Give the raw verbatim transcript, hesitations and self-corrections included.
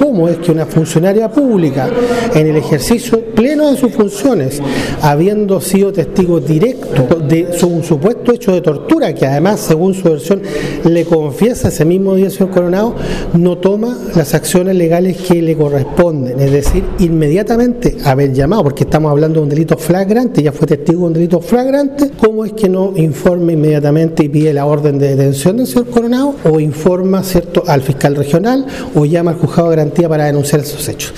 cómo es que una funcionaria pública, en el ejercicio pleno de sus funciones, habiendo sido testigo directo de un supuesto hecho de tortura, que además, según su versión, le confiesa ese mismo día al señor Coronado, no toma las acciones legales que le corresponden, es decir, inmediatamente haber llamado, porque estamos hablando de un delito flagrante, ya fue testigo de un delito flagrante, ¿cómo es que no informa inmediatamente y pide la orden de detención del señor Coronado, o informa, cierto, al fiscal regional, o llama al juzgado de garantía para denunciar esos hechos?